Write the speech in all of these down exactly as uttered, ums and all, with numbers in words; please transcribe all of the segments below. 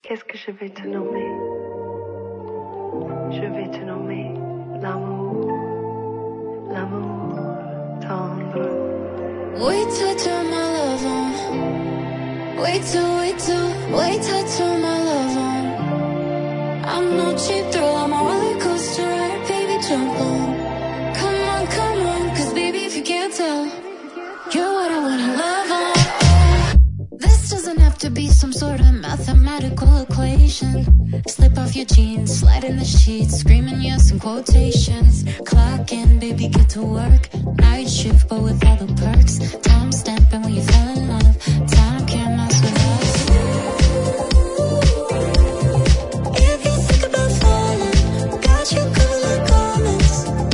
Qu'est-ce que je vais te nommer? Je vais te nommer l'amour, l'amour tendre. Wait till I turn my love on. Wait till, wait till, wait till I turn my love on. I'm no cheap thrill, I'm a roller coaster ride, baby, jump on. Come on, come on, cause baby, if you can't tell, you're what I wanna love on. This doesn't have to be some sort of mathematical equation. Slip off your jeans, slide in the sheets, screaming yes in quotations. Clock in, baby, get to work. Night shift, but with all the perks. Time stamping when you fell in love. Time can't mess with us. If you think about falling, got you covered like garments.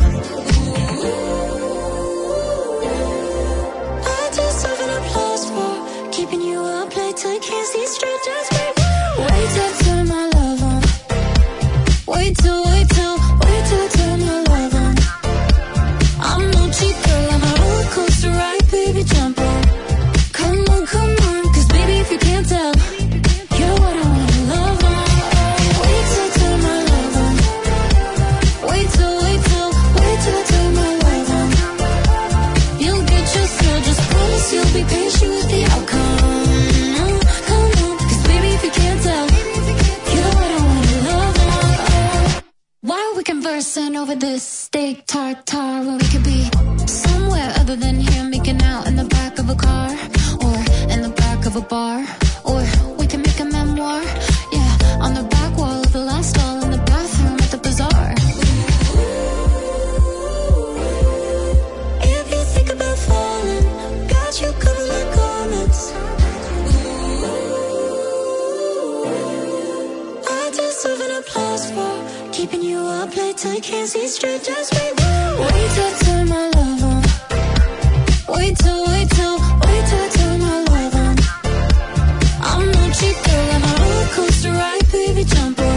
I deserve an applause for keeping you up late till you can't see straight. Just wait, wait till I turn my love on. Wait till, wait till, wait till I turn my love on. I'm no cheap girl, I'm a roller coaster ride, baby, jump on. Come on, come on, cause baby, if you can't tell, you're what I wanna love on. Wait till I turn my love on. Wait till, wait till, wait till I turn my love on. You'll get your thrill, just promise you'll be patient with the outcome. Come on, cause baby, if you can't tell, you're what I wanna love on. Why are we conversing over this steak tartare when we could be somewhere other than here, making out in the back of a car, or in the back of a bar, or we can make a memoir, yeah, on the back wall of the last stall in the bathroom at the bazaar. If you think about falling, got you covered like garments. I deserve an applause for keeping you up late till you can't see straight. Just wait, wait till I turn my love on. Wait till, wait till, wait till I turn my love on. I'm no cheap girl, I'm a roller coaster ride, baby, jump on.